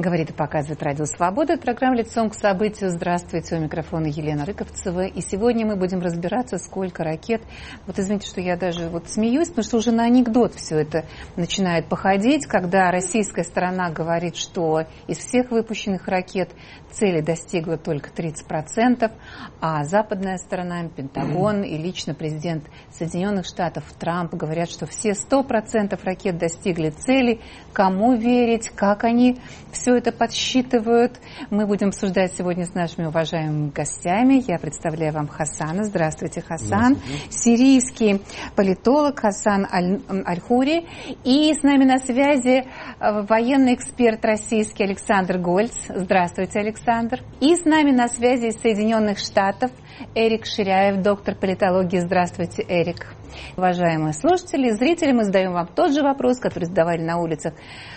Говорит и показывает Радио Свобода. Это программа «Лицом к событию». Здравствуйте, у микрофона Елена Рыковцева. И сегодня мы будем разбираться, сколько ракет. Вот извините, что я даже смеюсь, потому что уже на анекдот все это начинает походить, когда российская сторона говорит, что из всех выпущенных ракет цели достигла только 30%, а западная сторона, Пентагон и лично президент Соединенных Штатов Трамп говорят, что все 100% ракет достигли цели. Кому верить, как они все это подсчитывают, мы будем обсуждать сегодня с нашими уважаемыми гостями. Я представляю вам Хасана. Здравствуйте, Хасан. Здравствуйте. Сирийский политолог Хасан Аль-Хури. И с нами на связи военный эксперт российский Александр Гольц. Здравствуйте, Александр. И с нами на связи из Соединенных Штатов Эрик Ширяев, доктор политологии. Здравствуйте, Эрик. Уважаемые слушатели и зрители, мы задаем вам тот же вопрос, который задавали на улицам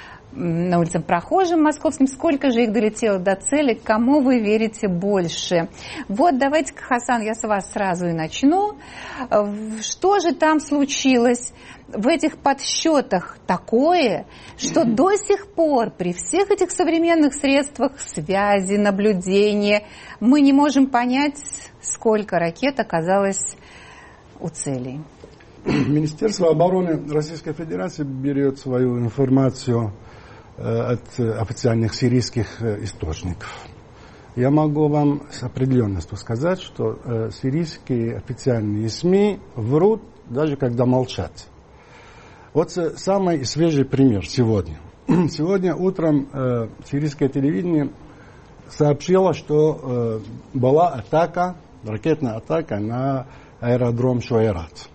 прохожим московским. Сколько же их долетело до цели? Кому вы верите больше? Вот, давайте, Хасан, я с вас сразу и начну. Что же там случилось в этих подсчетах такое, что до сих пор при всех этих современных средствах связи, наблюдения мы не можем понять, сколько ракет оказалось у целей? Министерство обороны Российской Федерации берет свою информацию от официальных сирийских источников. Я могу вам с определенностью сказать, что сирийские официальные СМИ врут, даже когда молчат. Вот самый свежий пример сегодня. Сегодня утром сирийское телевидение сообщило, что была атака, ракетная атака на аэродром Шуайрат.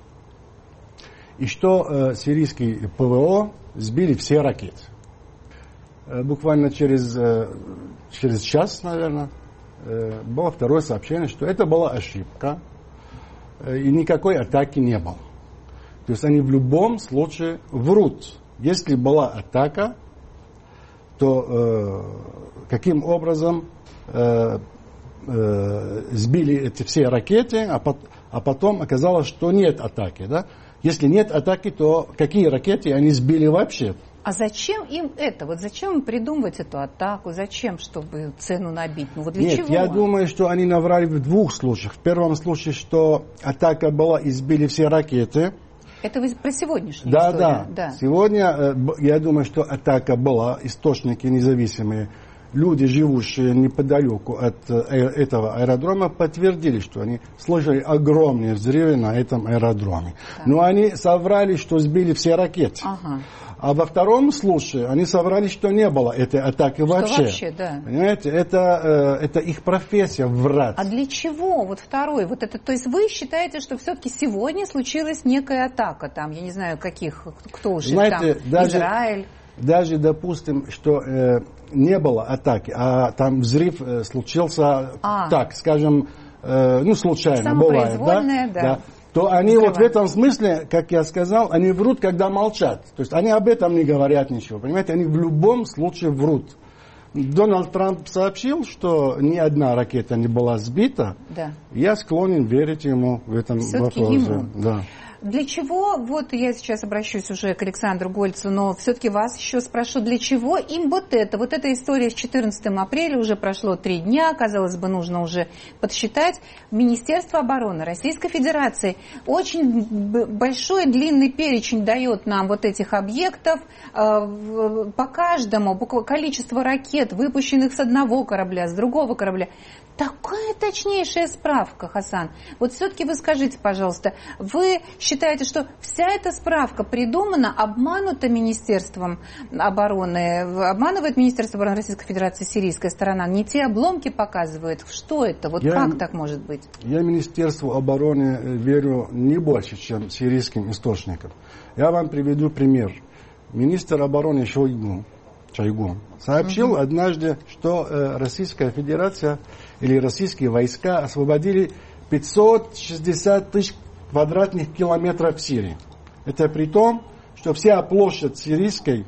И что сирийские ПВО сбили все ракеты. Буквально через час, наверное, было второе сообщение, что это была ошибка, и никакой атаки не было. То есть они в любом случае врут. Если была атака, то каким образом сбили эти все ракеты, а потом оказалось, что нет атаки, да? Если нет атаки, то какие ракеты они сбили вообще? А зачем им это? Вот зачем им придумывать эту атаку? Зачем, чтобы цену набить? Ну вот для Нет, чего? Я думаю, что они наврали в двух случаях. В первом случае, что атака была и сбили все ракеты. Это вы про сегодняшнюю историю? Да. Сегодня, я думаю, что атака была, источники независимые. Люди, живущие неподалеку от этого аэродрома, подтвердили, что они слышали огромные взрывы на этом аэродроме. Так. Но они соврали, что сбили все ракеты. Ага. А во втором случае они соврали, что не было этой атаки вообще. Да. Понимаете, это их профессия врать. А для чего? Вот второй. Вот это, то есть вы считаете, что все-таки сегодня случилась некая атака? Там, я не знаю, кто уже знаете, там, Израиль? Даже, допустим, что не было атаки, а там взрыв случился, так, скажем, случайно бывает, да? То они вот в этом смысле, как я сказал, они врут, когда молчат. То есть они об этом не говорят ничего, понимаете? Они в любом случае врут. Дональд Трамп сообщил, что ни одна ракета не была сбита. Да. Я склонен верить ему в этом вопросе. Да. Для чего, вот я сейчас обращусь уже к Александру Гольцу, но все-таки вас еще спрошу, для чего им вот эта история с 14 апреля, уже прошло 3 дня, казалось бы, нужно уже подсчитать. Министерство обороны Российской Федерации очень большой, длинный перечень дает нам вот этих объектов, по каждому, по количеству ракет, выпущенных с одного корабля, с другого корабля. Такая точнейшая справка, Хасан. Вот все-таки вы скажите, пожалуйста, вы считаете, что вся эта справка придумана, обманута Министерством обороны, обманывает Министерство обороны Российской Федерации сирийская сторона? Не те обломки показывает? Что это? Вот как так может быть? Я Министерству обороны верю не больше, чем сирийским источникам. Я вам приведу пример. Министр обороны Шойгу сообщил однажды, что Российская Федерация или российские войска освободили 560 тысяч квадратных километров в Сирии. Это при том, что вся площадь Сирии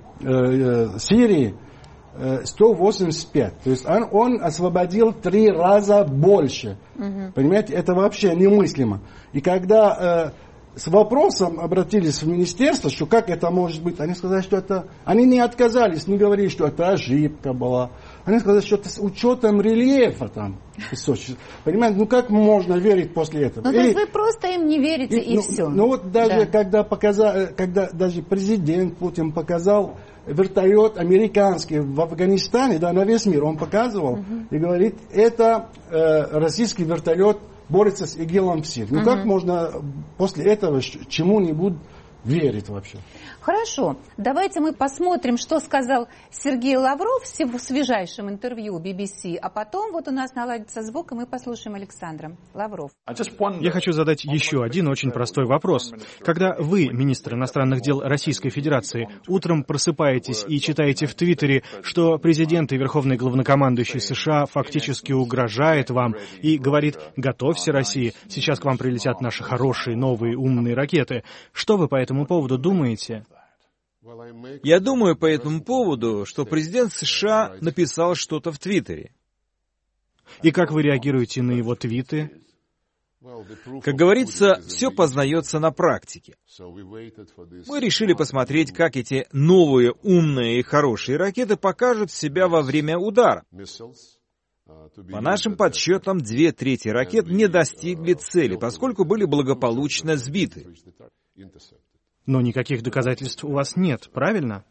185. То есть он освободил 3 раза больше. Понимаете, это вообще немыслимо. И когда с вопросом обратились в министерство, что как это может быть. Они сказали, что это... Они не отказались, не говорили, что это ошибка была. Они сказали, что это с учетом рельефа там. Понимаете, ну как можно верить после этого? Ну, то есть вы просто им не верите и все. Ну вот даже когда даже президент Путин показал вертолет американский в Афганистане, да, на весь мир он показывал, и говорит, это российский вертолет борется с ИГИЛом в Сирии. Ну как можно после этого чему-нибудь верить вообще? Хорошо, давайте мы посмотрим, что сказал Сергей Лавров в свежайшем интервью BBC, а потом вот у нас наладится звук, и мы послушаем Александра. Лавров. Я хочу задать еще один очень простой вопрос. Когда вы, министр иностранных дел Российской Федерации, утром просыпаетесь и читаете в Твиттере, что президент и верховный главнокомандующий США фактически угрожает вам и говорит: «Готовься, Россия, сейчас к вам прилетят наши хорошие, новые, умные ракеты», что вы по этому поводу думаете? Я думаю по этому поводу, что президент США написал что-то в Твиттере. И как вы реагируете на его твиты? Как говорится, все познается на практике. Мы решили посмотреть, как эти новые, умные и хорошие ракеты покажут себя во время удара. По нашим подсчетам, 2/3 ракет не достигли цели, поскольку были благополучно сбиты. Но никаких доказательств у вас нет, правильно?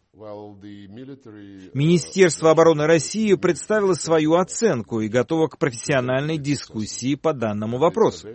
Министерство обороны России представило свою оценку и готово к профессиональной дискуссии по данному вопросу.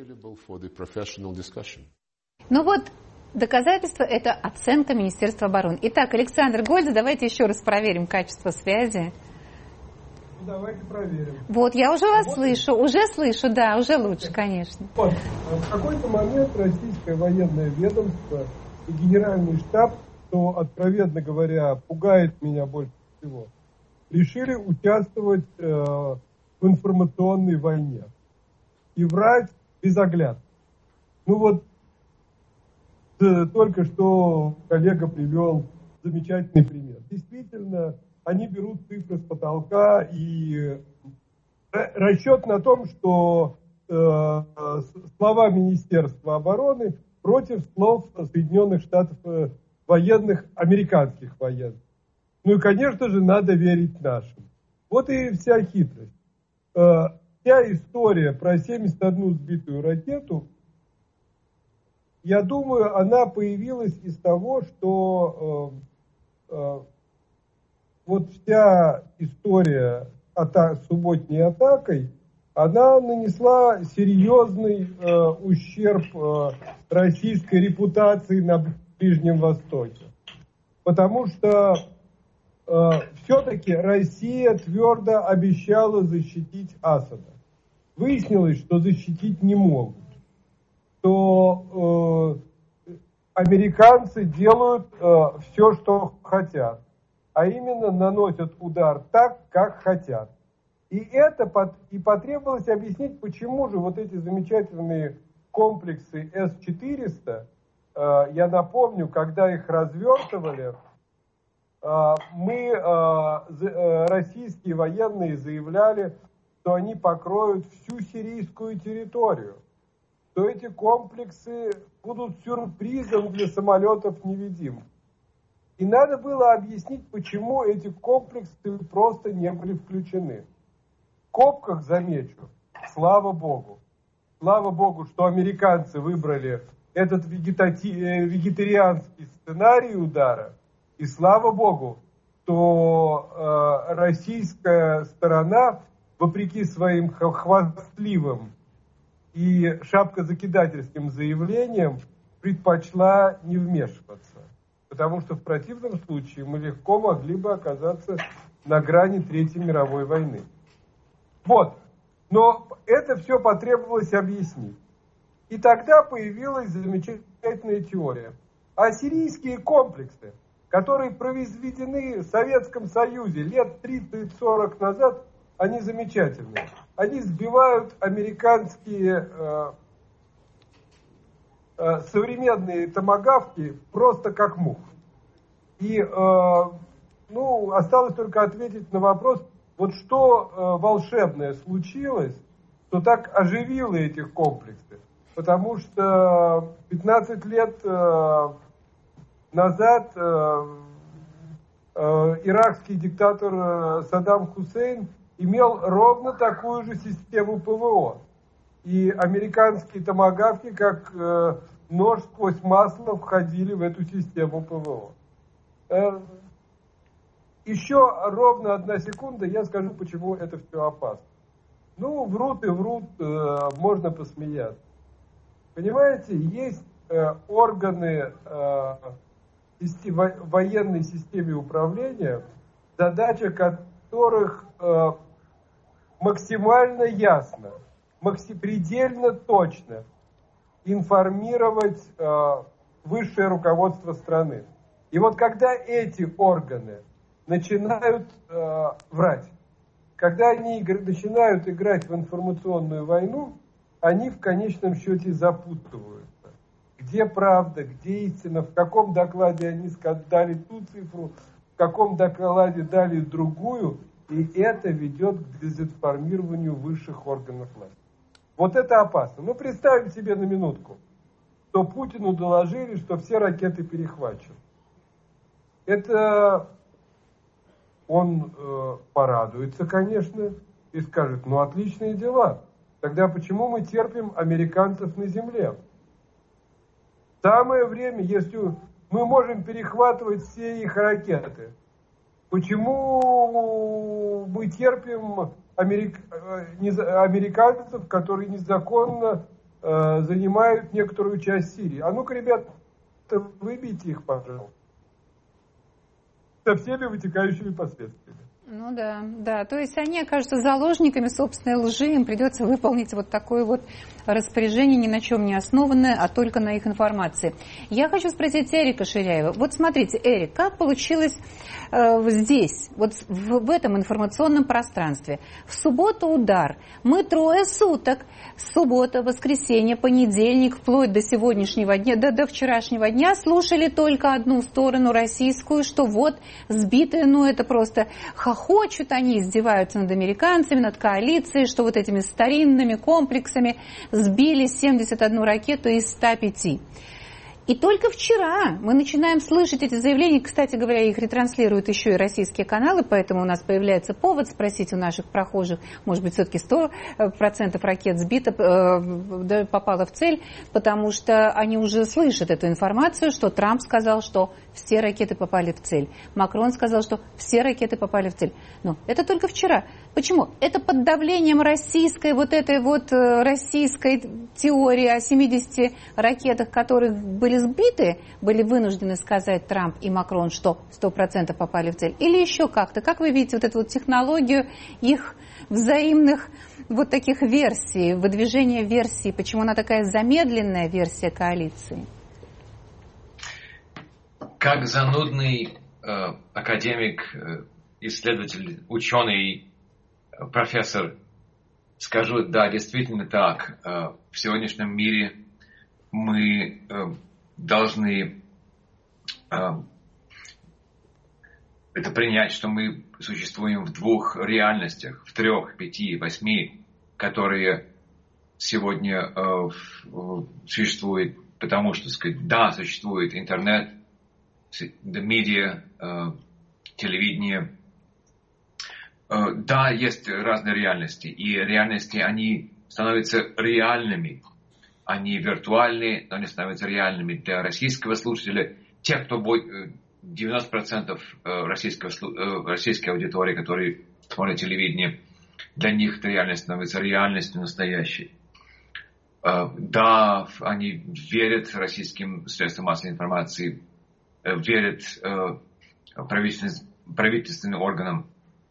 Ну вот, доказательство — это оценка Министерства обороны. Итак, Александр Гольца, давайте еще раз проверим качество связи. Давайте проверим. Вот, я уже вас слышу, да, уже лучше, конечно. Вот, в какой-то момент российское военное ведомство и генеральный штаб, что, откровенно говоря, пугает меня больше всего, решили участвовать в информационной войне и врать без оглядки. Ну вот, только что коллега привел замечательный пример. Действительно, они берут цифры с потолка, и расчет на том, что слова Министерства обороны против слов Соединенных Штатов военных, американских военных. Ну и, конечно же, надо верить нашим. Вот и вся хитрость. Вся история про 71 сбитую ракету, я думаю, она появилась из того, что вот вся история субботней атакой, она нанесла серьезный ущерб российской репутации на Ближнем Востоке. Потому что все-таки Россия твердо обещала защитить Асада. Выяснилось, что защитить не могут. Что американцы делают все, что хотят. А именно наносят удар так, как хотят. И потребовалось объяснить, почему же вот эти замечательные комплексы С-400, я напомню, когда их развертывали, российские военные заявляли, что они покроют всю сирийскую территорию, что эти комплексы будут сюрпризом для самолетов-невидимок. И надо было объяснить, почему эти комплексы просто не были включены. В скобках замечу, слава богу, что американцы выбрали этот вегетарианский сценарий удара, и слава богу, что российская сторона, вопреки своим хвастливым и шапкозакидательским заявлениям, предпочла не вмешиваться. Потому что в противном случае мы легко могли бы оказаться на грани Третьей мировой войны. Вот. Но это все потребовалось объяснить. И тогда появилась замечательная теория. А сирийские комплексы, которые произведены в Советском Союзе лет 30-40 назад, они замечательные. Они сбивают американские современные томагавки просто как мух. И осталось только ответить на вопрос, вот что волшебное случилось, что так оживило этих комплексов. потому что 15 лет назад иракский диктатор Саддам Хусейн имел ровно такую же систему ПВО. И американские томагавки, как нож сквозь масло, входили в эту систему ПВО. Еще ровно 1 секунда, я скажу, почему это все опасно. Ну, врут и врут, можно посмеяться. Понимаете, есть органы военной системе управления, задача которых максимально ясно, предельно точно информировать высшее руководство страны. И вот когда эти органы начинают врать, когда они начинают играть в информационную войну, они в конечном счете запутываются. Где правда, где истина, в каком докладе они дали ту цифру, в каком докладе дали другую, и это ведет к дезинформированию высших органов власти. Вот это опасно. Ну, представим себе на минутку, что Путину доложили, что все ракеты перехвачены. Это он порадуется, конечно, и скажет, ну, отличные дела. Тогда почему мы терпим американцев на земле? Самое время, если мы можем перехватывать все их ракеты, почему мы терпим американцев, которые незаконно занимают некоторую часть Сирии? А ну-ка, ребята, выбейте их, пожалуйста. Со всеми вытекающими последствиями. Ну да, да. То есть они окажутся заложниками собственной лжи, им придется выполнить вот такое вот распоряжение, ни на чем не основанное, а только на их информации. Я хочу спросить Эрика Ширяева. Вот смотрите, Эрик, как получилось здесь, вот в этом информационном пространстве? В субботу удар. Мы 3 суток, суббота, воскресенье, понедельник, вплоть до сегодняшнего дня, до вчерашнего дня слушали только одну сторону, российскую, что вот сбитые, ну это просто хохочут, они издеваются над американцами, над коалицией, что вот этими старинными комплексами сбили 71 ракету из 105. И только вчера мы начинаем слышать эти заявления. Кстати говоря, их ретранслируют еще и российские каналы, поэтому у нас появляется повод спросить у наших прохожих, может быть, все-таки 100% ракет сбито, попало в цель, потому что они уже слышат эту информацию, что Трамп сказал, что все ракеты попали в цель. Макрон сказал, что все ракеты попали в цель. Но это только вчера. Почему? Это под давлением российской, вот этой вот российской теории о 70 ракетах, которые были сбиты, были вынуждены сказать Трамп и Макрон, что 100% попали в цель. Или еще как-то. Как вы видите вот эту вот технологию их взаимных вот таких версий, выдвижения версий, почему она такая замедленная версия коалиции? Как занудный академик, исследователь, ученый, профессор, скажу, да, действительно так. В сегодняшнем мире мы должны это принять, что мы существуем в 2 реальностях, в 3, 5, 8, которые сегодня существуют, потому что, сказать, да, существует интернет, медиа, телевидение. Да, есть разные реальности, и реальности, они становятся реальными. Они виртуальные, но они становятся реальными для российского слушателя. Те, кто будет 90% российской аудитории, которые смотрят телевидение, для них эта реальность становится реальностью настоящей. Да, они верят российским средствам массовой информации, верят правительственным органам.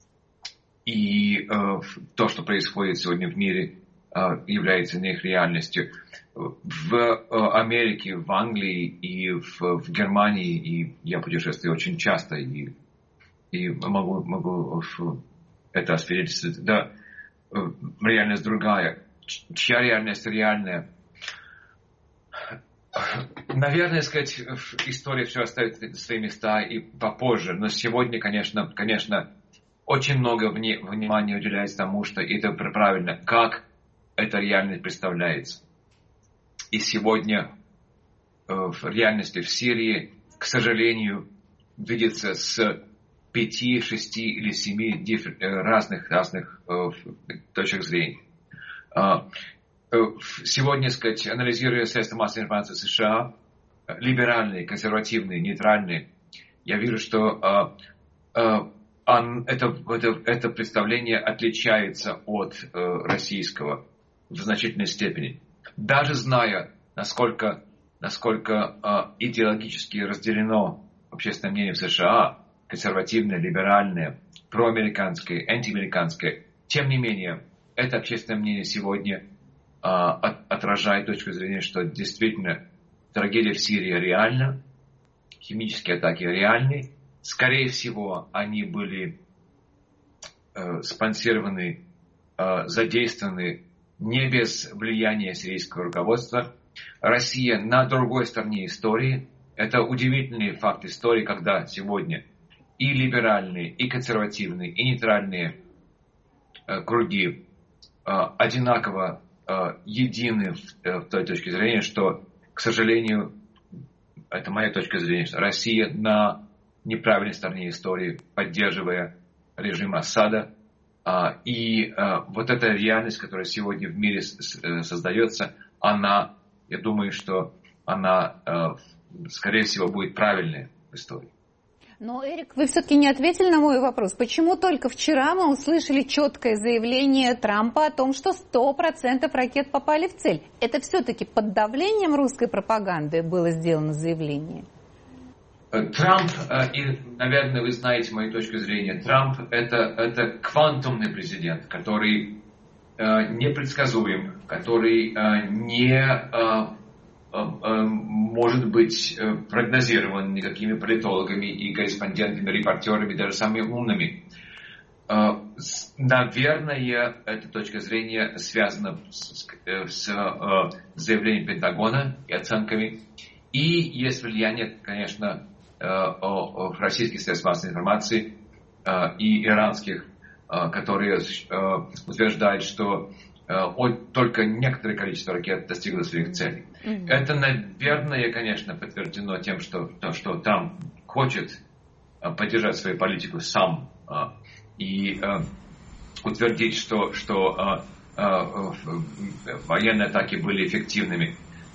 И то, что происходит сегодня в мире, является не их реальностью. В Америке, в Англии и в Германии, и я путешествую очень часто, и могу это освидетельствовать. Да, реальность другая. Чья реальность реальная? Наверное, сказать, история все оставит свои места и попозже. Но сегодня, конечно, очень много внимания уделяется тому, что это правильно, как эта реальность представляется. И сегодня в реальности в Сирии, к сожалению, видится с 5, 6 или 7 разных точек зрения. Сегодня, сказать, анализируя средства массовой информации США, либеральные, консервативные, нейтральные, я вижу, что это представление отличается от российского в значительной степени. Даже зная, насколько идеологически разделено общественное мнение в США, консервативное, либеральное, проамериканское, антиамериканское, тем не менее, это общественное мнение сегодня отражает точку зрения, что действительно трагедия в Сирии реальна, химические атаки реальны. Скорее всего, они были спонсированы, задействованы не без влияния сирийского руководства. Россия на другой стороне истории. Это удивительный факт истории, когда сегодня и либеральные, и консервативные, и нейтральные круги одинаково едины в той точке зрения, что, к сожалению, это моя точка зрения, что Россия на неправильной стороне истории, поддерживая режим Асада. И вот эта реальность, которая сегодня в мире создается, она, я думаю, что она, скорее всего, будет правильной в истории. Но, Эрик, вы все-таки не ответили на мой вопрос. Почему только вчера мы услышали четкое заявление Трампа о том, что 100% ракет попали в цель? Это все-таки под давлением русской пропаганды было сделано заявление? Трамп, и, наверное, вы знаете мою точку зрения, Трамп это квантумный президент, который непредсказуем, который не может быть прогнозирован никакими политологами и корреспондентами, репортерами, даже самыми умными. Наверное, эта точка зрения связана с заявлением Пентагона и оценками. И есть влияние, конечно, российских средств массовой информации и иранских, которые утверждают, что только некоторое количество ракет достигло своих целей. Это, наверное, конечно, подтверждено тем, что Трамп хочет поддержать свою политику сам и утвердить, что военные атаки были эффективными.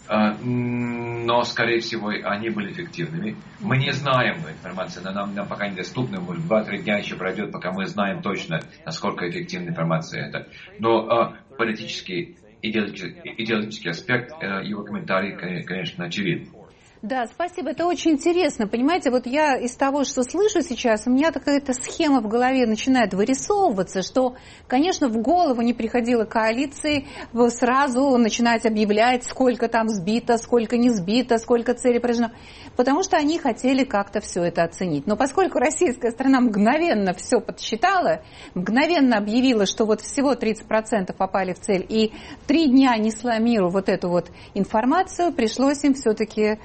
Но, скорее всего, они были эффективными. Мы не знаем информацию, она нам пока недоступна. Может, 2-3 дня еще пройдет, пока мы знаем точно, насколько эффективна информация это. Но политический, идеологический аспект его комментарий, конечно, очевиден. Да, спасибо, это очень интересно. Понимаете, вот я из того, что слышу сейчас, у меня какая-то схема в голове начинает вырисовываться, что, конечно, в голову не приходило коалиции сразу начинать объявлять, сколько там сбито, сколько не сбито, сколько целей поражено, потому что они хотели как-то все это оценить. Но поскольку российская страна мгновенно все подсчитала, мгновенно объявила, что вот всего 30% попали в цель, и 3 дня несла миру вот эту вот информацию, пришлось им все-таки...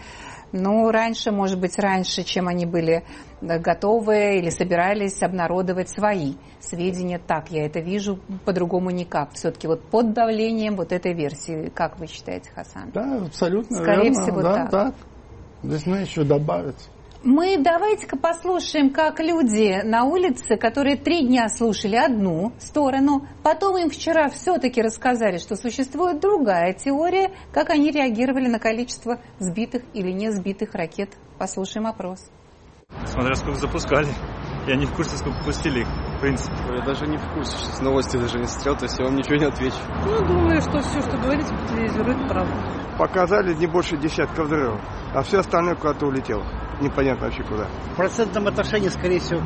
может быть, раньше, чем они были готовы или собирались обнародовать свои сведения. Так, я это вижу, по-другому никак. Все-таки вот под давлением вот этой версии. Как вы считаете, Хасан? Да, абсолютно Скорее верно. всего, да, так. Здесь надо еще добавить. Давайте-ка послушаем, как люди на улице, которые 3 дня слушали одну сторону, потом им вчера все-таки рассказали, что существует другая теория, как они реагировали на количество сбитых или не сбитых ракет. Послушаем опрос. Смотря сколько запускали. Я не в курсе, сколько пустили их, в принципе. Я даже не в курсе, сейчас новости даже не смотрел, то есть я вам ничего не отвечу. Думаю, что все, что говорится по телевизору, это правда. Показали не больше десятка взрывов, а все остальное куда-то улетело. Непонятно вообще куда. В процентном отношении, скорее всего,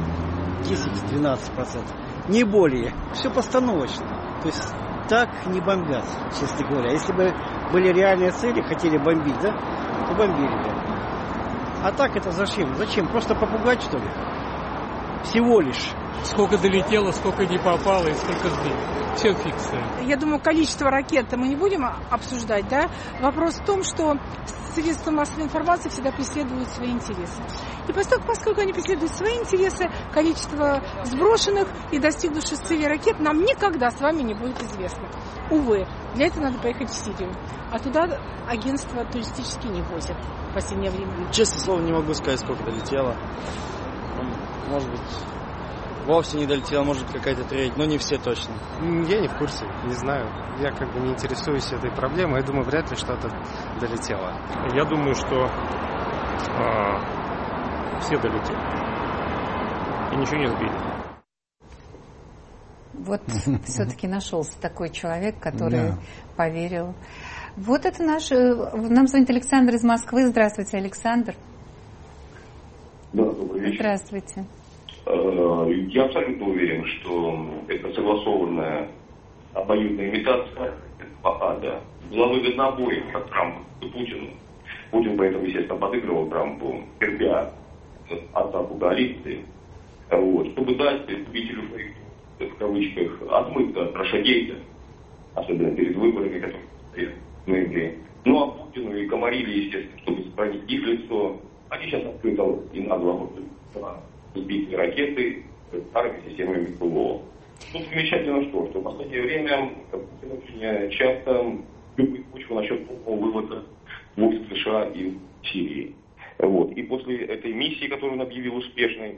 10-12%. Не более. Все постановочно. То есть так не бомбят, честно говоря. Если бы были реальные цели, хотели бомбить, да, то бомбили бы. А так это зачем? Зачем? Просто попугать, что ли? Всего лишь. Сколько долетело, сколько не попало и сколько сбито. Все фикция. Я думаю, количество ракет мы не будем обсуждать, да? Вопрос в том, что средства массовой информации всегда преследуют свои интересы. И поскольку они преследуют свои интересы, количество сброшенных и достигнувших цели ракет нам никогда с вами не будет известно. Увы, для этого надо поехать в Сирию. А туда агентства туристические не возят в последнее время. Честное слово, не могу сказать, сколько долетело. Может быть, вовсе не долетело, может быть, какая-то треть, но не все точно. Я не в курсе, не знаю. Я как бы не интересуюсь этой проблемой. Я думаю, вряд ли что-то долетело. Я думаю, что все долетели. И ничего не сбили. Вот все-таки нашелся такой человек, который поверил. Вот это наш... Нам звонит Александр из Москвы. Здравствуйте, Александр. Да, добрый вечер. Здравствуйте. Я абсолютно уверен, что это согласованная обоюдная имитация ада была выгодна обоим, как Трампу и Путину. Путин поэтому, естественно, подыгрывал Трампу, терпя атаку коалиции, чтобы дать представителю в кавычках отмыться от Рашагейта, особенно перед выборами, которые стоят в ноябре. Ну а Путину и Комариле, естественно, чтобы сохранить их лицо, они сейчас открыто и нагло сбитые ракеты старыми системами ПВО. Тут замечательно, что в последнее время Путин очень часто любит почву насчет полного вывода войск США и Сирии. И после этой миссии, которую он объявил успешной,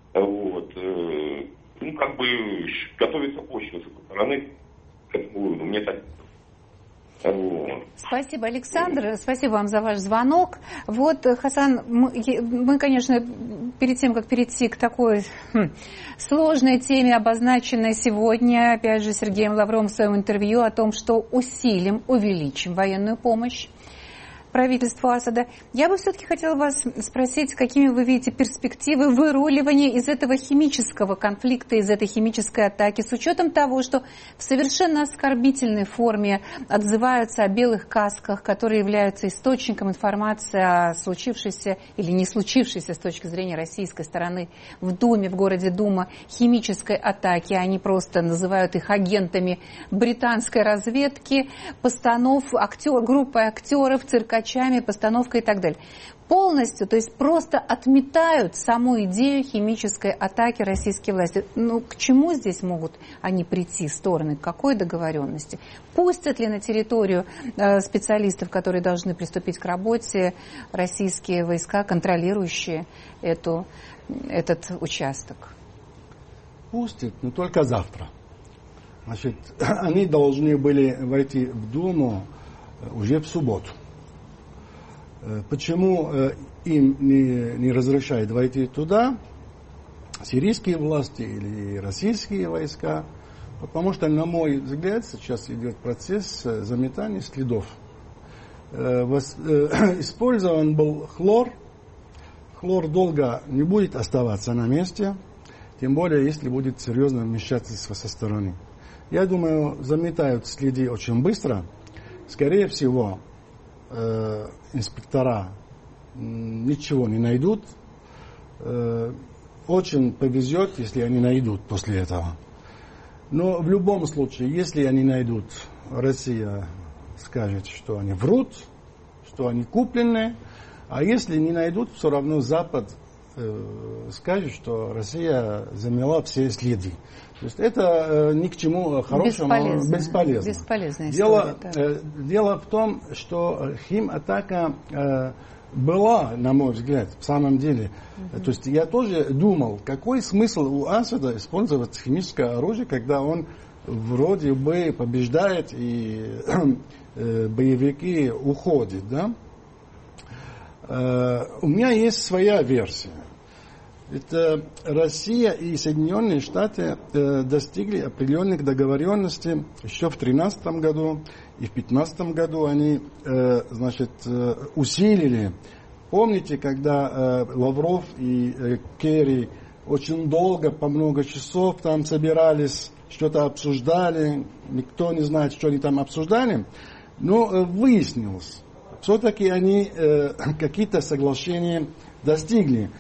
готовится почва с этой стороны к этому выводу. Мне так. Спасибо, Александр. Спасибо вам за ваш звонок. Хасан, мы, конечно, перед тем, как перейти к такой сложной теме, обозначенной сегодня, опять же, Сергеем Лавровым в своем интервью о том, что увеличим военную помощь правительству Асада. Я бы все-таки хотела вас спросить, какими вы видите перспективы выруливания из этого химического конфликта, из этой химической атаки, с учетом того, что в совершенно оскорбительной форме отзываются о белых касках, которые являются источником информации о случившейся или не случившейся с точки зрения российской стороны в Думе, в городе Дума, химической атаки. Они просто называют их агентами британской разведки, группой актеров, циркачами, постановкой и так далее. Полностью, то есть просто отметают саму идею химической атаки российские власти. К чему здесь могут они прийти, стороны, к какой договоренности? Пустят ли на территорию специалистов, которые должны приступить к работе, российские войска, контролирующие этот участок? Пустят, но только завтра. Они должны были войти в Думу уже в субботу. Почему им не разрешают войти туда, сирийские власти или российские войска? Потому что, на мой взгляд, сейчас идет процесс заметания следов. Использован был хлор. Хлор долго не будет оставаться на месте, тем более, если будет серьезное вмешательство со стороны. Я думаю, заметают следы очень быстро. Скорее всего, инспектора ничего не найдут. Очень повезет, если они найдут после этого. Но в любом случае, если они найдут, Россия скажет, что они врут, что они купленные. А если не найдут, все равно Запад скажет, что Россия замела все следы. То есть это ни к чему хорошему бесполезно. Бесполезная история, дело в том, что химатака была, на мой взгляд, в самом деле. То есть я тоже думал, какой смысл у Асада использовать химическое оружие, когда он вроде бы побеждает и боевики уходят, да? У меня есть своя версия. Это Россия и Соединенные Штаты достигли определенных договоренностей еще в 2013 году и в 2015 году они усилили. Помните, когда Лавров и Керри очень долго, по много часов там собирались, что-то обсуждали, никто не знает, что они там обсуждали, но выяснилось, все-таки они какие-то соглашения достигли.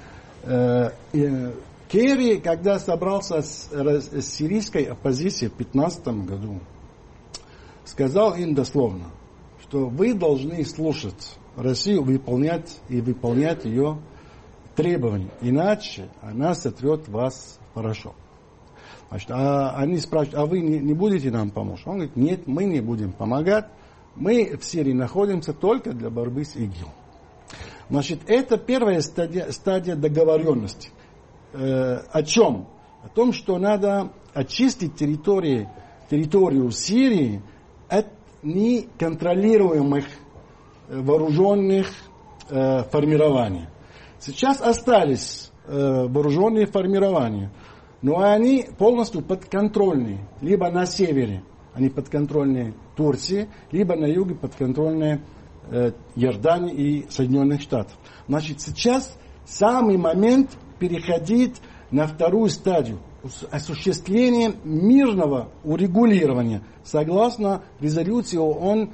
Керри, когда собрался с сирийской оппозицией в 2015 году, сказал им дословно, что вы должны слушать Россию, выполнять ее требования, иначе она сотрет вас хорошо. Значит, они спрашивают, а вы не будете нам помочь? Он говорит, нет, мы не будем помогать. Мы в Сирии находимся только для борьбы с ИГИЛ. Значит, это первая стадия договоренности. О чем? О том, что надо очистить территорию Сирии от неконтролируемых вооруженных формирований. Сейчас остались вооруженные формирования, но они полностью подконтрольны. Либо на севере они подконтрольны Турции, либо на юге подконтрольны Иордании и Соединенных Штатов. Значит, сейчас самый момент переходить на вторую стадию осуществления мирного урегулирования согласно резолюции ООН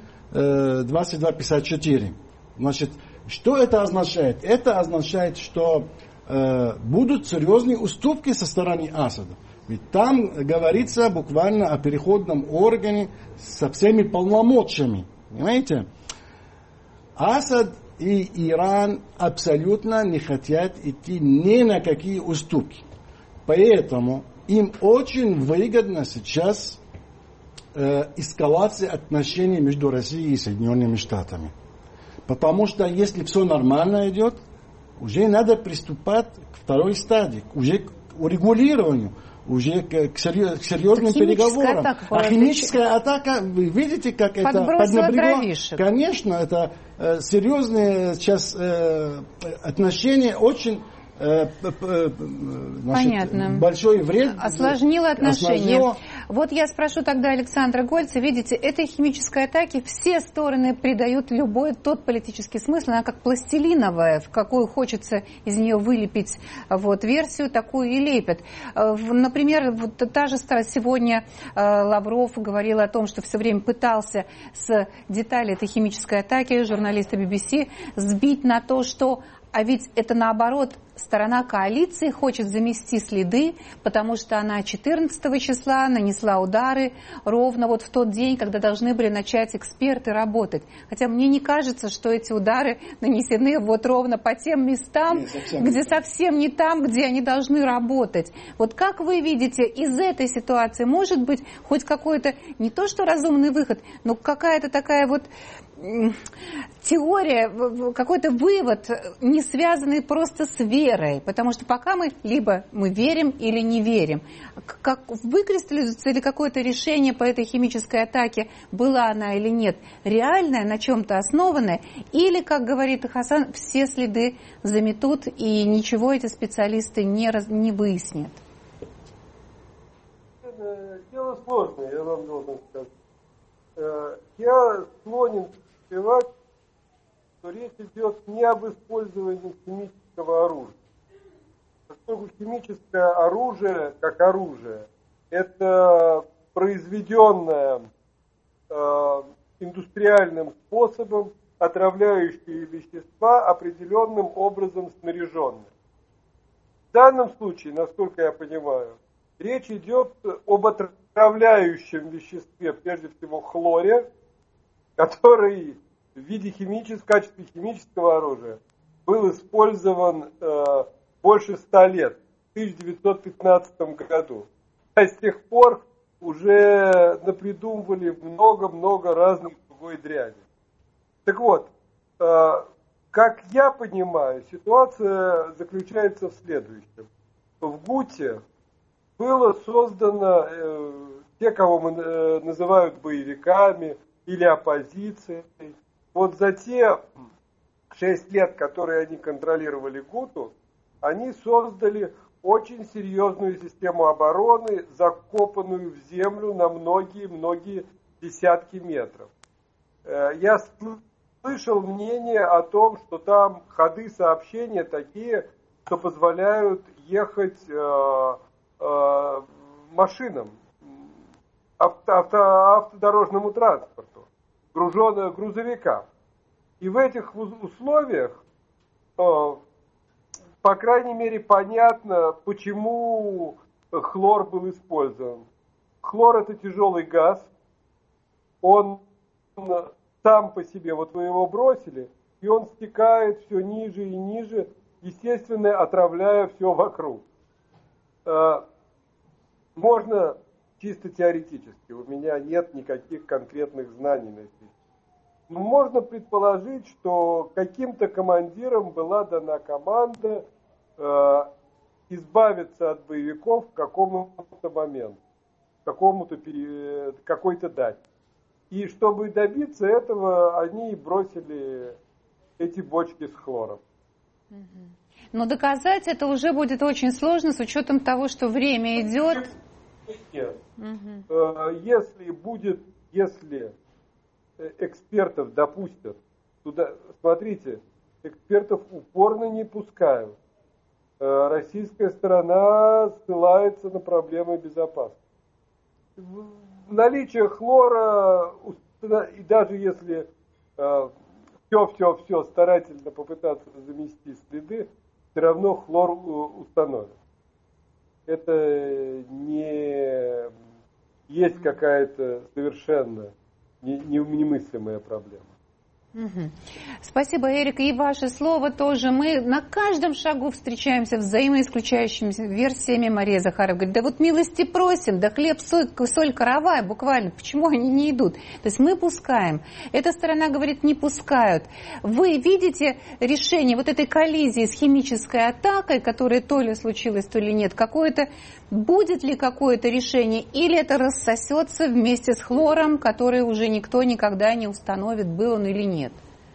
2254. Значит, что это означает? Это означает, что будут серьезные уступки со стороны Асада. Ведь там говорится буквально о переходном органе со всеми полномочиями. Понимаете? Асад и Иран абсолютно не хотят идти ни на какие уступки. Поэтому им очень выгодно сейчас эскалация отношений между Россией и Соединенными Штатами. Потому что если все нормально идет, уже надо приступать к второй стадии, уже к урегулированию, уже к серьезным переговорам. Химическая атака, вы видите, как это поднапрягло? Конечно, это серьезные сейчас отношения, очень понятно. Большой вред. Осложнило отношения. Вот я спрошу тогда Александра Гольца. Видите, этой химической атаке все стороны придают любой тот политический смысл. Она как пластилиновая, в какую хочется из нее вылепить версию, такую и лепят. Например, та же сегодня Лавров говорил о том, что все время пытался с деталей этой химической атаки журналиста BBC сбить на то, что а ведь это наоборот, сторона коалиции хочет замести следы, потому что она 14 числа нанесла удары ровно в тот день, когда должны были начать эксперты работать. Хотя мне не кажется, что эти удары нанесены ровно по тем местам, где совсем не там, где они должны работать. Вот как вы видите, из этой ситуации может быть хоть какой-то, не то что разумный выход, но какая-то такая теория, какой-то вывод, не связанный просто с верой, потому что пока мы либо мы верим или не верим. Как выкристаллизуется ли какое-то решение по этой химической атаке, была она или нет, реальное, на чем-то основанное, или, как говорит Хасан, все следы заметут и ничего эти специалисты не выяснят? Дело сложное, я вам должен сказать. Я склонен сказать, что речь идет не об использовании химического оружия. Поскольку химическое оружие, как оружие, это произведенное индустриальным способом отравляющие вещества определенным образом снаряженные. В данном случае, насколько я понимаю, речь идет об отравляющем веществе, прежде всего хлоре, который в качестве химического оружия был использован больше 100 лет, в 1915 году. А с тех пор уже напридумывали много-много разной другой дряни. Так вот, как я понимаю, ситуация заключается в следующем. В ГУТе было создано те, кого мы называют боевиками или оппозицией. Вот за те 6 лет, которые они контролировали ГУТу, они создали очень серьезную систему обороны, закопанную в землю на многие-многие десятки метров. Я слышал мнение о том, что там ходы сообщения такие, что позволяют ехать машинам, автодорожному транспорту, грузовикам. И в этих условиях, по крайней мере, понятно, почему хлор был использован. Хлор — это тяжелый газ, он сам по себе, вот вы его бросили, и он стекает все ниже и ниже, естественно, отравляя все вокруг. можно чисто теоретически, у меня нет никаких конкретных знаний на это. Но можно предположить, что каким-то командирам была дана команда избавиться от боевиков в каком-то момент, какой-то дате. И чтобы добиться этого, они бросили эти бочки с хлором. Но доказать это уже будет очень сложно с учетом того, что время идет. Нет. Если экспертов допустят туда, смотрите, экспертов упорно не пускают. Российская сторона ссылается на проблемы безопасности. Наличие хлора, и даже если все старательно попытаться замести следы, все равно хлор установят. Это не есть какая-то совершенно немыслимая проблема. Спасибо, Эрик. И ваше слово тоже. Мы на каждом шагу встречаемся взаимоисключающими версиями. Мария Захарова говорит, да вот милости просим, да хлеб, соль, каравай, буквально. Почему они не идут? То есть мы пускаем. Эта сторона говорит, не пускают. Вы видите решение вот этой коллизии с химической атакой, которая то ли случилась, то ли нет, какое-то, будет ли какое-то решение, или это рассосется вместе с хлором, который уже никто никогда не установит, был он или нет?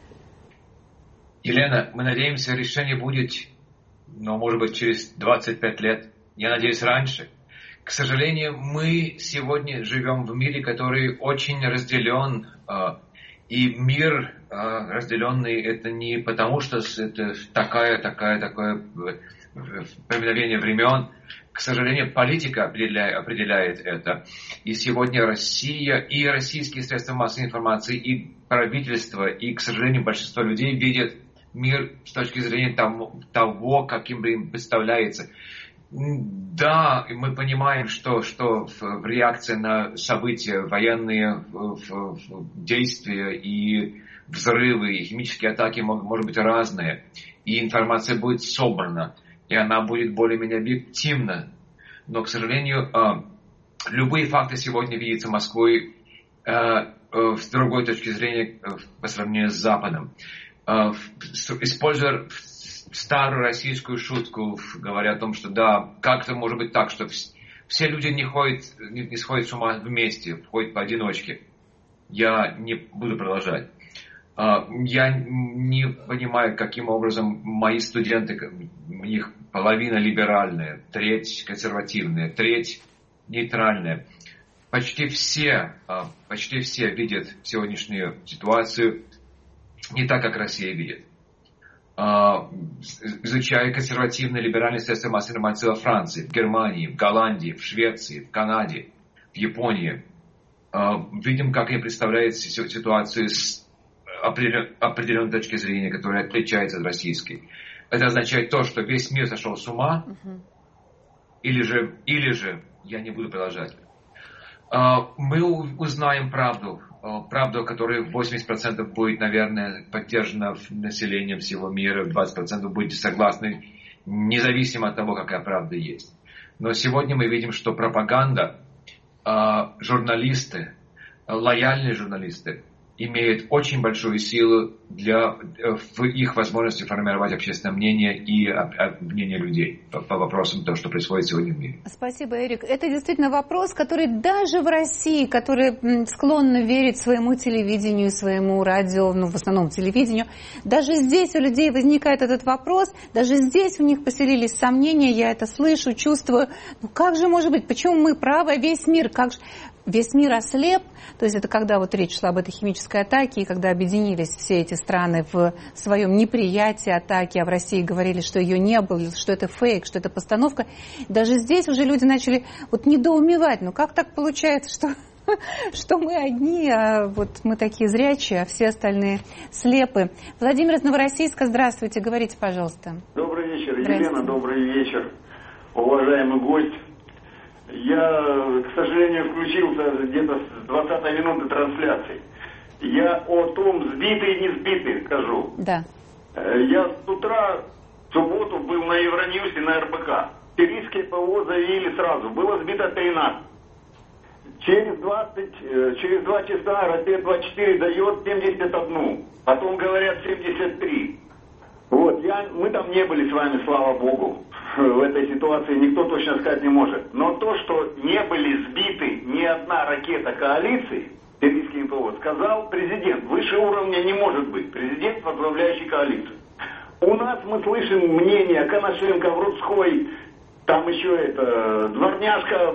Елена, мы надеемся, решение будет, может быть, через 25 лет. Я надеюсь, раньше. К сожалению, мы сегодня живем в мире, который очень разделен. И мир разделенный, это не потому, что это такое промедление времен. К сожалению, политика определяет это. И сегодня Россия и российские средства массовой информации, и правительство, и, к сожалению, большинство людей видят мир с точки зрения того, каким им представляется. Да, мы понимаем, что в реакции на события, военные действия и взрывы, и химические атаки могут быть разные. И информация будет собрана, и она будет более-менее объективна. Но, к сожалению, любые факты сегодня видятся Москвой с другой точки зрения по сравнению с Западом. Используя старую российскую шутку, говоря о том, что да, как-то может быть так, что все люди не сходят с ума вместе, ходят поодиночке. Я не буду продолжать. Я не понимаю, каким образом мои студенты, у них половина либеральная, треть консервативная, треть нейтральная. Почти все видят сегодняшнюю ситуацию не так, как Россия видит. Изучая консервативные либеральные средства массовой информации во Франции, в Германии, в Голландии, в Швеции, в Канаде, в Японии, видим, как они представляют ситуацию с определенной точки зрения, которая отличается от российской. Это означает то, что весь мир сошел с ума, или же я не буду продолжать. Мы узнаем правду, которая 80% будет, наверное, поддержана населением всего мира, 20% будете согласны, независимо от того, какая правда есть. Но сегодня мы видим, что пропаганда, журналисты, лояльные журналисты, имеют очень большую силу в их возможности формировать общественное мнение и мнение людей по вопросам того, что происходит сегодня в мире. Спасибо, Эрик. Это действительно вопрос, который даже в России, которые склонны верить своему телевидению, своему радио, в основном телевидению, даже здесь у людей возникает этот вопрос, даже здесь у них поселились сомнения, я это слышу, чувствую. Как же может быть, почему мы правы, весь мир, как же... Весь мир ослеп, то есть это когда вот речь шла об этой химической атаке, и когда объединились все эти страны в своем неприятии атаки, а в России говорили, что ее не было, что это фейк, что это постановка. Даже здесь уже люди начали недоумевать, как так получается, что мы одни, а вот мы такие зрячие, а все остальные слепы. Владимир из Новороссийска, здравствуйте, говорите, пожалуйста. Добрый вечер, Елена, добрый вечер, уважаемый гость. Я, к сожалению, включился где-то с 20-й минуты трансляции. Я о том, сбитый и не сбитый, скажу. Да. Я с утра в субботу был на Евроньюсе, на РБК. сирийские ПВО заявили сразу, было сбито 13. Через 2 часа Ракет-24 дает 71, потом говорят 73. Вот, мы там не были с вами, слава богу, в этой ситуации никто точно сказать не может. Но то, что не были сбиты ни одна ракета коалиции, сирийские ПВО, сказал президент, выше уровня не может быть, президент, возглавляющий коалицию. У нас мы слышим мнение Коношенко, Врудской, там еще дворняжка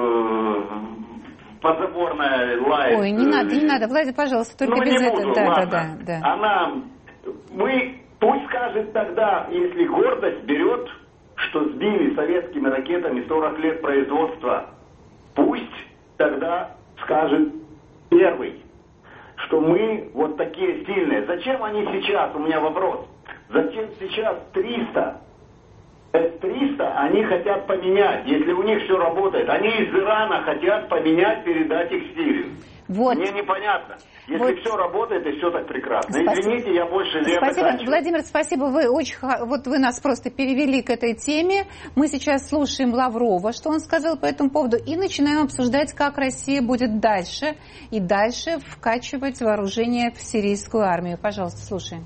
подзаборная лает. Ой, не надо, Владимир, пожалуйста, только без этого. Да. Пусть скажет тогда, если гордость берет, что сбили советскими ракетами 40 лет производства, пусть тогда скажет первый, что мы вот такие сильные. Зачем они сейчас, у меня вопрос, зачем сейчас 300? С-300 они хотят поменять, если у них все работает. Они из Ирана хотят поменять, передать их в Сирию. Вот. Мне непонятно. Если все работает и все так прекрасно. Спасибо. Извините, я больше не Спасибо, Владимир, спасибо. Вы нас просто перевели к этой теме. Мы сейчас слушаем Лаврова, что он сказал по этому поводу, и начинаем обсуждать, как Россия будет дальше и дальше вкачивать вооружение в сирийскую армию. Пожалуйста, слушаем.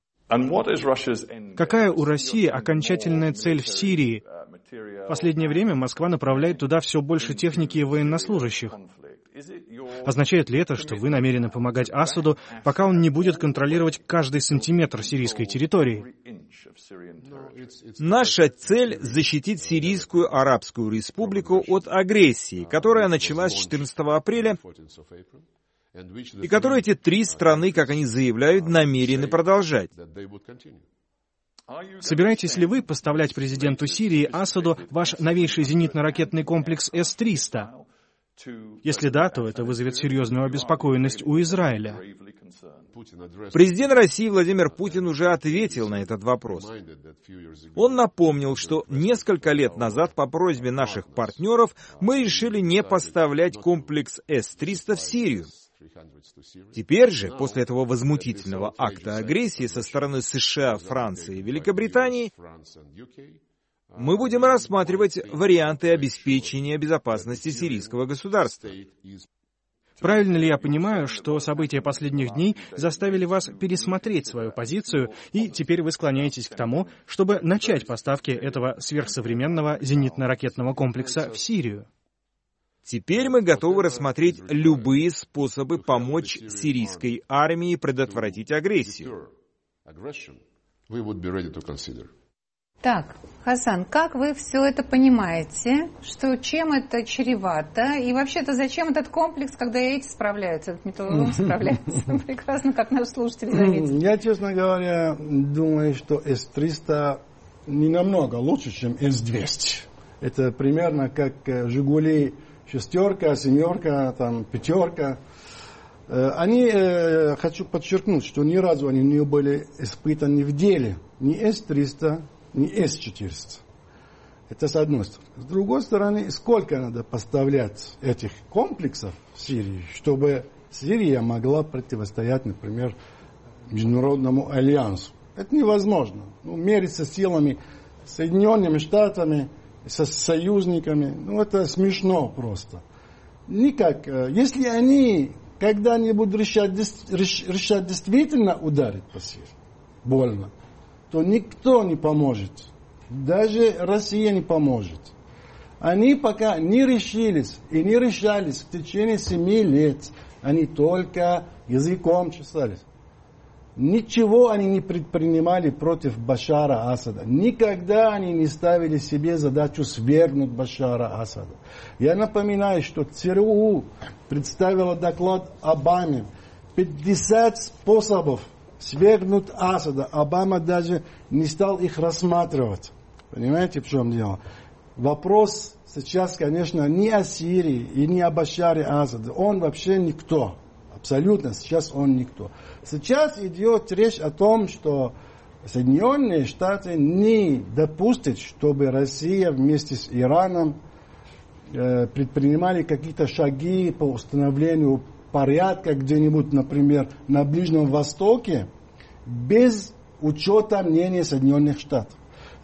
Какая у России окончательная цель в Сирии? В последнее время Москва направляет туда все больше техники и военнослужащих. Означает ли это, что вы намерены помогать Асаду, пока он не будет контролировать каждый сантиметр сирийской территории? Наша цель — защитить Сирийскую Арабскую Республику от агрессии, которая началась 14 апреля, и которую эти 3 страны, как они заявляют, намерены продолжать. Собираетесь ли вы поставлять президенту Сирии Асаду ваш новейший зенитно-ракетный комплекс С-300? Если да, то это вызовет серьезную обеспокоенность у Израиля. Президент России Владимир Путин уже ответил на этот вопрос. Он напомнил, что несколько лет назад по просьбе наших партнеров мы решили не поставлять комплекс С-300 в Сирию. Теперь же, после этого возмутительного акта агрессии со стороны США, Франции и Великобритании, мы будем рассматривать варианты обеспечения безопасности сирийского государства. Правильно ли я понимаю, что события последних дней заставили вас пересмотреть свою позицию, и теперь вы склоняетесь к тому, чтобы начать поставки этого сверхсовременного зенитно-ракетного комплекса в Сирию? Теперь мы готовы рассмотреть любые способы помочь сирийской армии предотвратить агрессию. Так, Хасан, как вы все это понимаете, что чем это чревато, и вообще-то зачем этот комплекс, когда эти справляются, этот металлолом справляется прекрасно, как наш слушатель заметил? Я, честно говоря, думаю, что С-300 не намного лучше, чем С-200. Это примерно как «Жигули» 6, 7, там, 5. Хочу подчеркнуть, что ни разу они не были испытаны в деле. Ни С-300, ни С-400. Это с одной стороны. С другой стороны, сколько надо поставлять этих комплексов в Сирию, чтобы Сирия могла противостоять, например, Международному альянсу. Это невозможно. Мериться силами Соединенными Штатами, со союзниками, это смешно просто. Никак. Если они когда-нибудь решат действительно ударить по Сирии, больно, то никто не поможет. Даже Россия не поможет. Они пока не решились и не решались в течение 7 лет. Они только языком чесались. Ничего они не предпринимали против Башара Асада. Никогда они не ставили себе задачу свергнуть Башара Асада. Я напоминаю, что ЦРУ представила доклад Обаме. 50 способов свергнуть Асада. Обама даже не стал их рассматривать. Понимаете, в чем дело? Вопрос сейчас, конечно, не о Сирии и не о Башаре Асаде. Он вообще никто. Абсолютно, сейчас он никто. Сейчас идет речь о том, что Соединенные Штаты не допустят, чтобы Россия вместе с Ираном предпринимали какие-то шаги по установлению порядка где-нибудь, например, на Ближнем Востоке, без учета мнения Соединенных Штатов.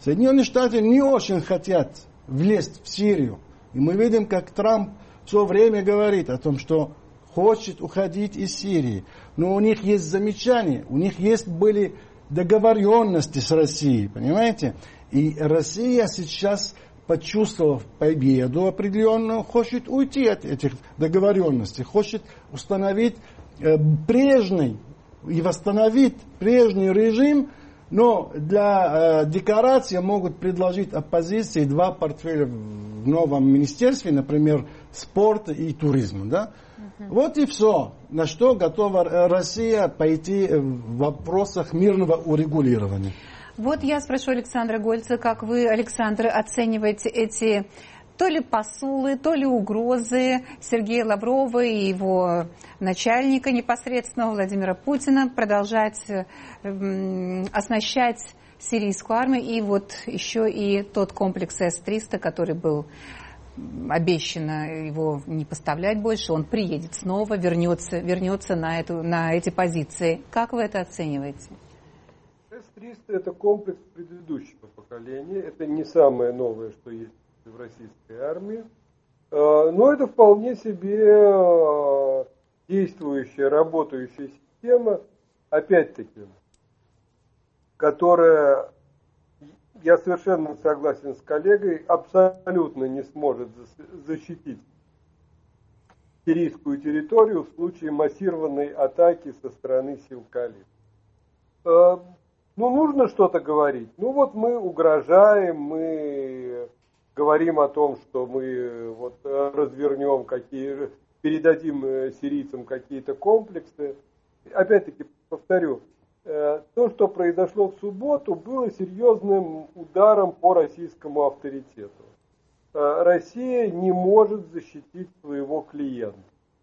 Соединенные Штаты не очень хотят влезть в Сирию. И мы видим, как Трамп все время говорит о том, что хочет уходить из Сирии. Но у них есть замечания, у них были договоренности с Россией, понимаете? И Россия сейчас, почувствовав победу определенную, хочет уйти от этих договоренностей, хочет установить прежний и восстановить прежний режим, но для декорации могут предложить оппозиции 2 портфеля в новом министерстве, например, спорта и туризма. Да? Вот и все, на что готова Россия пойти в вопросах мирного урегулирования. Вот я спрошу Александра Гольца, как вы, Александр, оцениваете эти то ли посулы, то ли угрозы Сергея Лаврова и его начальника непосредственного Владимира Путина продолжать оснащать сирийскую армию, и вот еще и тот комплекс С-300, который был обещано его не поставлять больше, он приедет снова, вернется на эти позиции. Как вы это оцениваете? С-300 это комплекс предыдущего поколения, это не самое новое, что есть в российской армии, но это вполне себе действующая, работающая система, опять-таки, которая, я совершенно согласен с коллегой, абсолютно не сможет защитить сирийскую территорию в случае массированной атаки со стороны сил коалиции. Нужно что-то говорить. Вот мы угрожаем, мы говорим о том, что мы развернем передадим сирийцам какие-то комплексы. Опять-таки, повторю, то, что произошло в субботу, было серьезным ударом по российскому авторитету. Россия не может защитить своего клиента.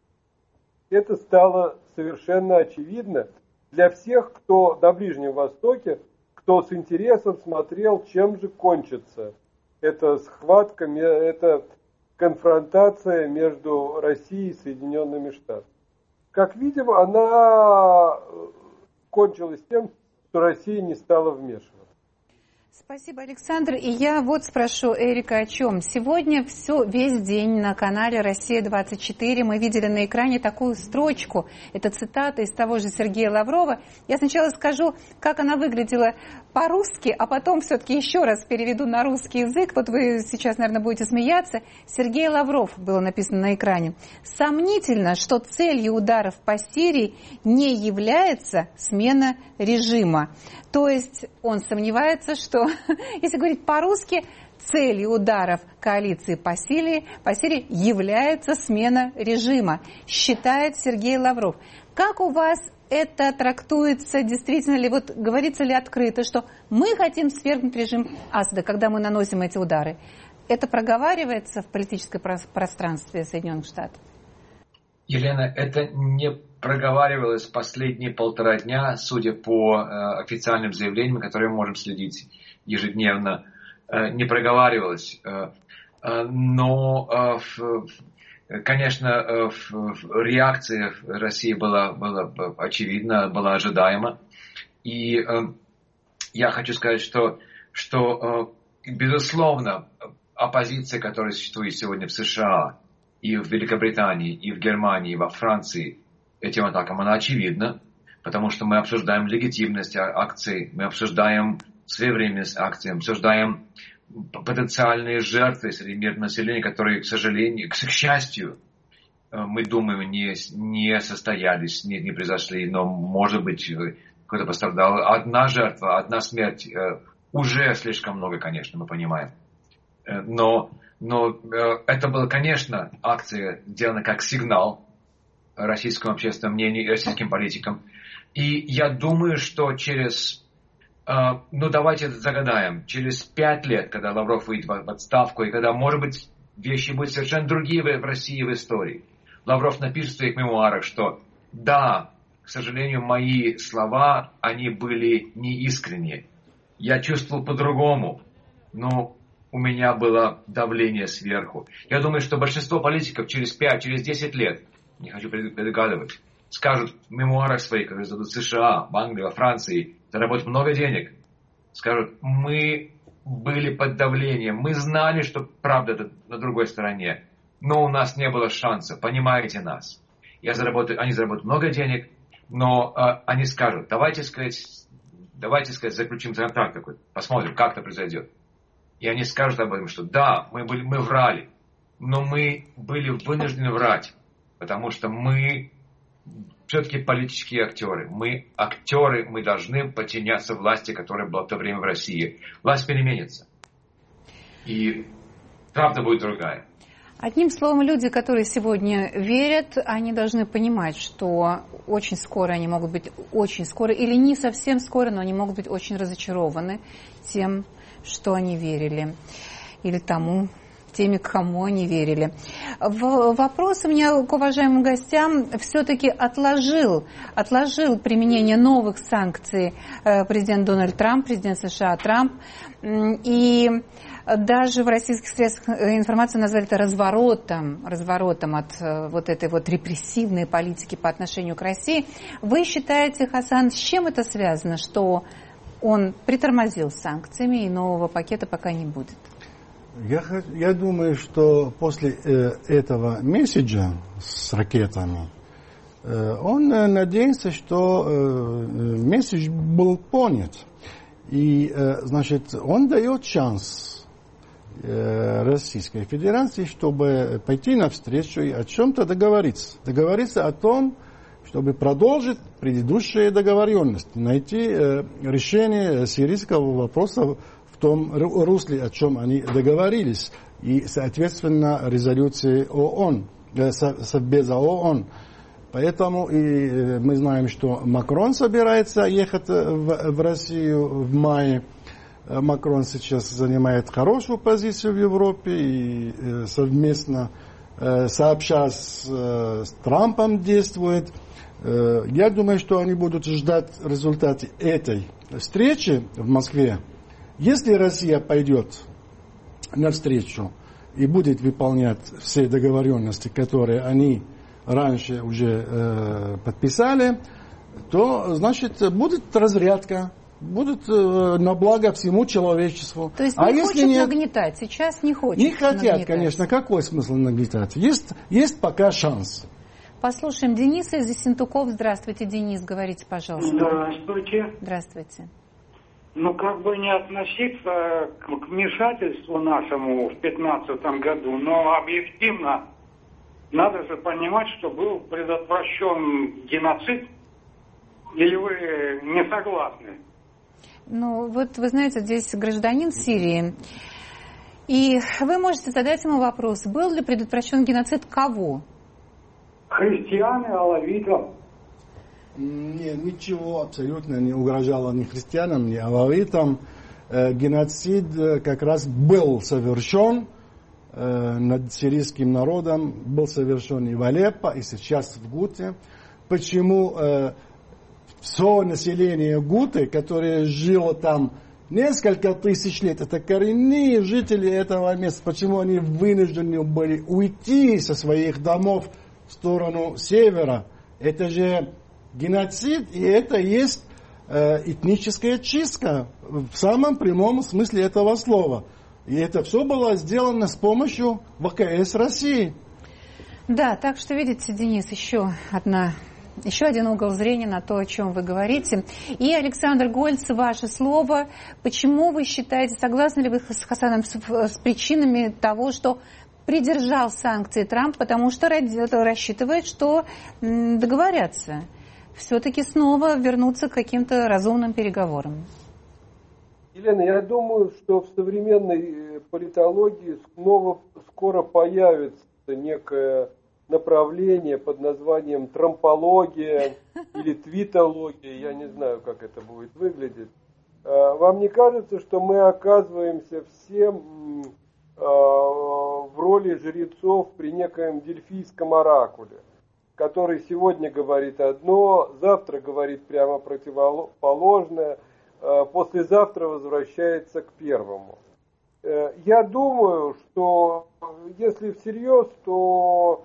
Это стало совершенно очевидно для всех, кто на Ближнем Востоке, кто с интересом смотрел, чем же кончится эта схватка, эта конфронтация между Россией и Соединенными Штатами. Как видим, она кончилась тем, что Россия не стала вмешиваться. Спасибо, Александр. И я вот спрошу Эрика о чем. Сегодня весь день на канале «Россия-24» мы видели на экране такую строчку. Это цитата из того же Сергея Лаврова. Я сначала скажу, как она выглядела по-русски, а потом все-таки еще раз переведу на русский язык. Вот вы сейчас, наверное, будете смеяться. Сергей Лавров, было написано на экране. Сомнительно, что целью ударов по Сирии не является смена режима. То есть он сомневается, что, если говорить по-русски, целью ударов коалиции по Сирии является смена режима, считает Сергей Лавров. Как у вас это трактуется, действительно ли, говорится ли открыто, что мы хотим свергнуть режим Асада, когда мы наносим эти удары? Это проговаривается в политическом пространстве Соединенных Штатов? Елена, это не проговаривалось последние 1,5 дня, судя по официальным заявлениям, которые мы можем следить ежедневно, не проговаривалось. Но, конечно, реакция России была очевидна, была ожидаема. И я хочу сказать, что безусловно, оппозиция, которая существует сегодня в США, и в Великобритании, и в Германии, и во Франции, этим атакам, она очевидна, потому что мы обсуждаем легитимность акций, мы обсуждаем своевременность акций, обсуждаем потенциальные жертвы среди мирного населения, которые, к сожалению, к счастью, мы думаем, не состоялись, не произошли, но, может быть, кто-то пострадал. Одна жертва, одна смерть, уже слишком много, конечно, мы понимаем. Но это была, конечно, акция сделана как сигнал российскому общественному мнению и российским политикам. И я думаю, что давайте загадаем, через 5 лет, когда Лавров выйдет в отставку, и когда, может быть, вещи будут совершенно другие в России в истории, Лавров напишет в своих мемуарах, что да, к сожалению, мои слова, они были неискренние. Я чувствовал по-другому, но у меня было давление сверху. Я думаю, что большинство политиков через 5, через 10 лет, не хочу предугадывать, скажут в мемуарах своих, которые зададут в США, в Англии, во Франции, заработать много денег, скажут, мы были под давлением. Мы знали, что правда на другой стороне. Но у нас не было шанса. Понимаете нас. Они заработают много денег, но они скажут, давайте сказать, заключим контракт какой-то, посмотрим, как это произойдет. И они скажут об этом, что да, мы врали, но мы были вынуждены врать, потому что мы все-таки политические актеры. Мы актеры, мы должны подчиняться власти, которая была в то время в России. Власть переменится. И правда будет другая. Одним словом, люди, которые сегодня верят, они должны понимать, что очень скоро они могут быть очень скоро, или не совсем скоро, но они могут быть очень разочарованы тем, что они верили, или теми, кому они верили. Вопрос у меня к уважаемым гостям все-таки отложил применение новых санкций президент Дональд Трамп, президент США Трамп, и даже в российских средствах информации назвали это разворотом от вот этой вот репрессивной политики по отношению к России. Вы считаете, Хасан, с чем это связано, что он притормозил санкциями и нового пакета пока не будет? Я думаю, что после этого месседжа с ракетами он надеется, что месседж был понят. И, значит, он дает шанс Российской Федерации, чтобы пойти навстречу и о чем-то договориться. Договориться о том, чтобы продолжить предыдущие договоренности, найти решение сирийского вопроса в том русле, о чем они договорились, и, соответственно, резолюции ООН, Совбеза ООН. Поэтому и мы знаем, что Макрон собирается ехать в Россию в мае. Макрон сейчас занимает хорошую позицию в Европе и совместно сообща с Трампом действует. Я думаю, что они будут ждать результаты этой встречи в Москве. Если Россия пойдет навстречу и будет выполнять все договоренности, которые они раньше уже подписали, то, значит, будет разрядка. Будут на благо всему человечеству. То есть не хочет нагнетать, сейчас не хочет. Не хотят, нагнетать. Конечно. Какой смысл нагнетать? Есть пока шанс. Послушаем Дениса из Ессентуков. Здравствуйте, Денис, говорите, пожалуйста. Здравствуйте. Здравствуйте. Ну, как бы не относиться к вмешательству нашему в 2015 году, но объективно надо же понимать, что был предотвращен геноцид, или вы не согласны? Ну, вот вы знаете, здесь гражданин Сирии, и вы можете задать ему вопрос, был ли предотвращен геноцид кого? Христиан и алавитов. Нет, ничего абсолютно не угрожало ни христианам, ни алавитам. Геноцид как раз был совершен над сирийским народом, был совершен и в Алеппо, и сейчас в Гуте. Почему все население Гуты, которое жило там несколько тысяч лет, это коренные жители этого места, почему они вынуждены были уйти со своих домов в сторону севера? Это же геноцид, и это есть этническая чистка в самом прямом смысле этого слова. И это все было сделано с помощью ВКС России. Да, так что видите, Денис, еще один угол зрения на то, о чем вы говорите. И, Александр Гольц, ваше слово. Почему вы считаете, согласны ли вы с Хасаном с причинами того, что придержал санкции Трамп, потому что рассчитывает, что договорятся, все-таки снова вернуться к каким-то разумным переговорам? Елена, я думаю, что в современной политологии скоро появится некое направление под названием трампология или твитология, я не знаю, как это будет выглядеть. Вам не кажется, что мы оказываемся все в роли жрецов при некоем дельфийском оракуле, который сегодня говорит одно, завтра говорит прямо противоположное, послезавтра возвращается к первому? Я думаю, что если всерьез, то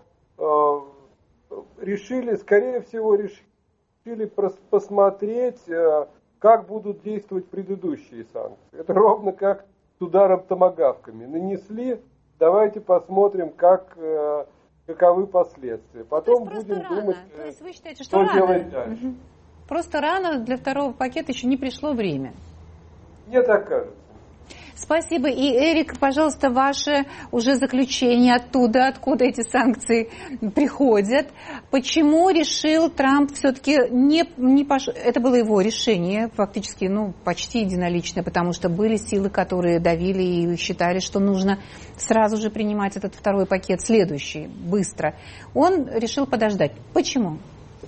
скорее всего, решили посмотреть, как будут действовать предыдущие санкции. Это ровно как с ударом томагавками. Нанесли, давайте посмотрим, каковы последствия. Потом будем думать, то есть вы считаете, что делать дальше. Просто рано, для второго пакета еще не пришло время. Мне так кажется. Спасибо. И, Эрик, пожалуйста, ваше уже заключение оттуда, откуда эти санкции приходят. Почему решил Трамп все-таки не пошел? Это было его решение, фактически, почти единоличное, потому что были силы, которые давили и считали, что нужно сразу же принимать этот второй пакет, следующий, быстро. Он решил подождать. Почему?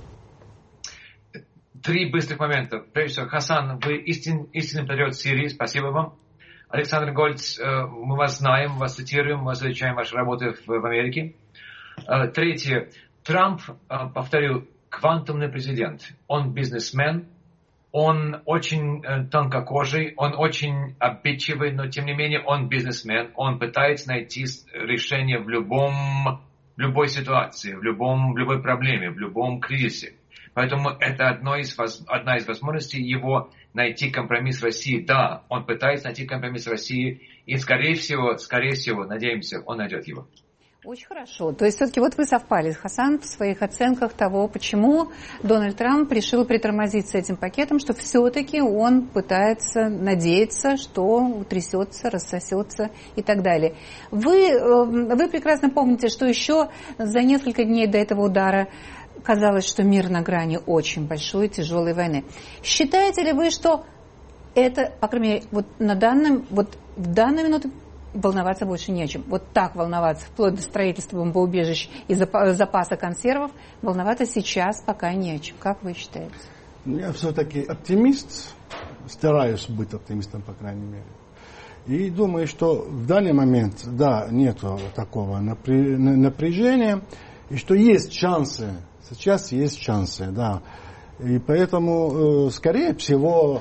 3 быстрых момента. Прежде всего, Хасан, вы истинный патриот Сирии. Спасибо вам. Александр Гольц, мы вас знаем, вас цитируем, мы изучаем ваши работы в Америке. 3. Трамп, повторю, квантумный президент. Он бизнесмен, он очень тонкокожий, он очень обидчивый, но тем не менее он бизнесмен. Он пытается найти решение в любой ситуации, в любой проблеме, в любом кризисе. Поэтому это одна из возможностей его найти компромисс в России. Да, он пытается найти компромисс в России, и скорее всего, надеемся, он найдет его. Очень хорошо. То есть все-таки вот вы совпали, Хасан, в своих оценках того, почему Дональд Трамп решил притормозить с этим пакетом, что все-таки он пытается надеяться, что утрясется, рассосется и так далее. Вы прекрасно помните, что еще за несколько дней до этого удара казалось, что мир на грани очень большой, тяжелой войны. Считаете ли вы, что это, по крайней мере, в данную минуту волноваться больше не о чем? Вот так волноваться, вплоть до строительства бомбоубежищ и запаса консервов, волноваться сейчас пока не о чем. Как вы считаете? Я все-таки оптимист, стараюсь быть оптимистом, по крайней мере. И думаю, что в данный момент, да, нету такого напряжения, и что есть шансы. Сейчас есть шансы, да. И поэтому, скорее всего,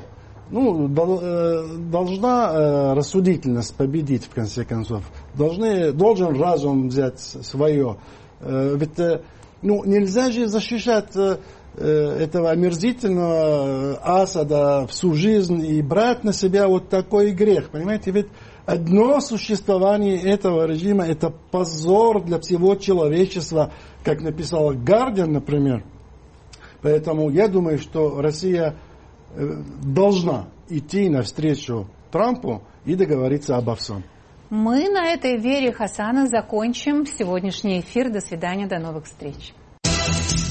должна рассудительность победить, в конце концов. Должен разум взять свое. Ведь нельзя же защищать этого омерзительного Асада всю жизнь и брать на себя вот такой грех. Понимаете, ведь одно существование этого режима – это позор для всего человечества, как написала Гардиан, например. Поэтому я думаю, что Россия должна идти навстречу Трампу и договориться обо всем. Мы на этой вере Хасана закончим сегодняшний эфир. До свидания, до новых встреч.